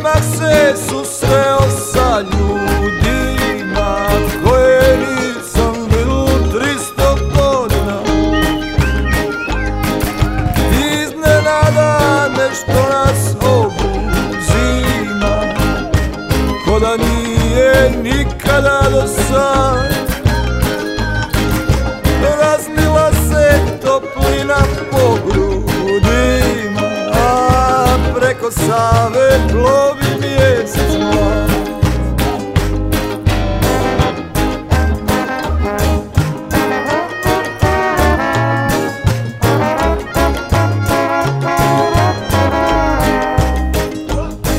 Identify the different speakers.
Speaker 1: odmah se susreo sa ljudima koje nisam vidio 300 godina. Iznenada nešto nas obuzima, ko da nije nikada do sad.